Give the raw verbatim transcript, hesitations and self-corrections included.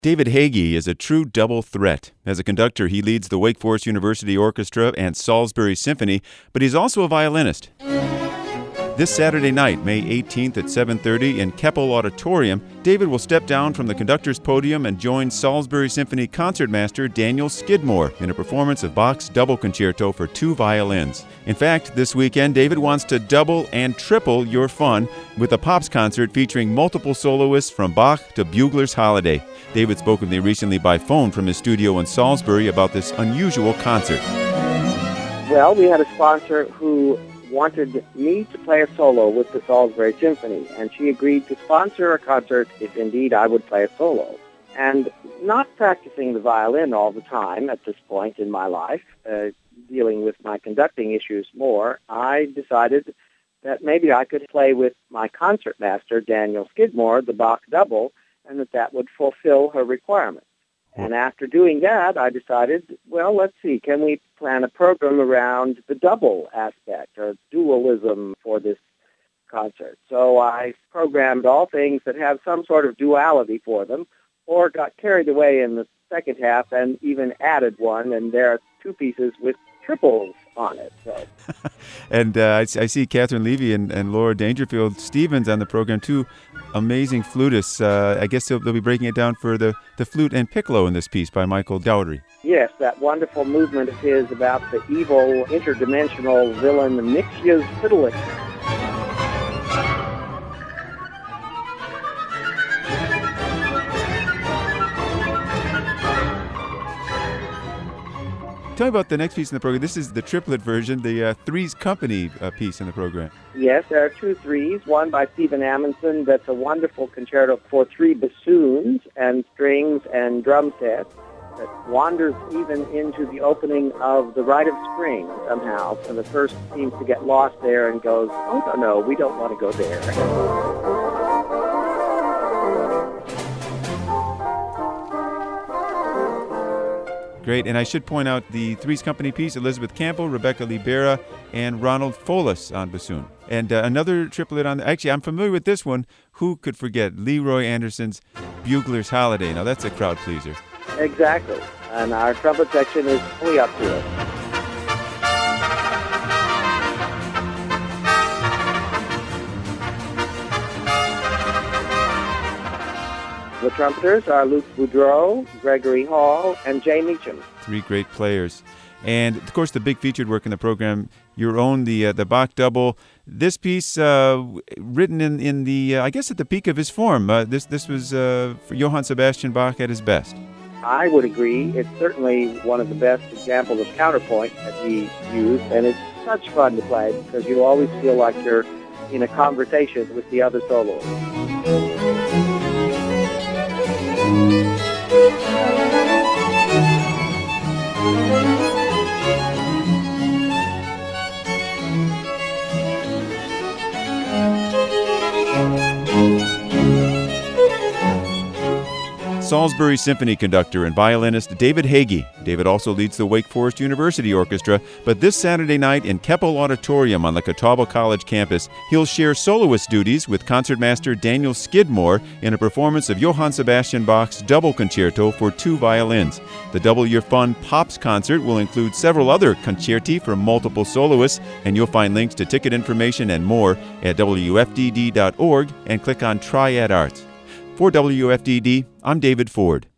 David Hagee is a true double threat. As a conductor, he leads the Wake Forest University Orchestra and Salisbury Symphony, but he's also a violinist. This Saturday night, May eighteenth at seven thirty in Keppel Auditorium, David will step down from the conductor's podium and join Salisbury Symphony concertmaster Daniel Skidmore in a performance of Bach's Double Concerto for two violins. In fact, this weekend, David wants to double and triple your fun with a Pops concert featuring multiple soloists from Bach to Bugler's Holiday. David spoke with me recently by phone from his studio in Salisbury about this unusual concert. Well, we had a sponsor who wanted me to play a solo with the Salisbury Symphony, and she agreed to sponsor a concert if indeed I would play a solo. And not practicing the violin all the time at this point in my life, uh, dealing with my conducting issues more, I decided that maybe I could play with my concertmaster, Daniel Skidmore, the Bach double, and that that would fulfill her requirements. And after doing that, I decided, well, let's see, can we plan a program around the double aspect or dualism for this concert? So I programmed all things that have some sort of duality for them, or got carried away in the second half and even added one, and there are two pieces with triples on it. So. and uh, I, I see Catherine Levy and, and Laura Dangerfield Stevens on the program, too. Amazing flutists. Uh, I guess they'll, they'll be breaking it down for the, the flute and piccolo in this piece by Michael Dowdry. Yes, that wonderful movement of his about the evil, interdimensional villain Nixia's Fiddler. Tell me about the next piece in the program. This is the triplet version, the uh, Threes Company uh, piece in the program. Yes, there are two threes, one by Stephen Amundsen that's a wonderful concerto for three bassoons and strings and drum sets that wanders even into the opening of The Rite of Spring somehow. And the first seems to get lost there and goes, oh, no, no, we don't want to go there. Great, and I should point out the Threes Company piece, Elizabeth Campbell, Rebecca Libera, and Ronald Folis on bassoon. And uh, another triplet on, the, actually, I'm familiar with this one. Who could forget Leroy Anderson's Bugler's Holiday? Now, that's a crowd pleaser. Exactly, and our trumpet section is fully up to it. The trumpeters are Luke Boudreau, Gregory Hall, and Jay Meacham. Three great players. And, of course, the big featured work in the program, your own, the uh, the Bach double. This piece, uh, written in, in the, uh, I guess, at the peak of his form. Uh, this this was uh, for Johann Sebastian Bach at his best. I would agree. It's certainly one of the best examples of counterpoint that he used, and it's such fun to play because you always feel like you're in a conversation with the other soloists. Salisbury Symphony conductor and violinist David Hagee. David also leads the Wake Forest University Orchestra, but this Saturday night in Keppel Auditorium on the Catawba College campus, he'll share soloist duties with concertmaster Daniel Skidmore in a performance of Johann Sebastian Bach's Double Concerto for two violins. The Double Your Fun Pops concert will include several other concerti for multiple soloists, and you'll find links to ticket information and more at W F D D dot org and click on Triad Arts. For W F D D, I'm David Ford.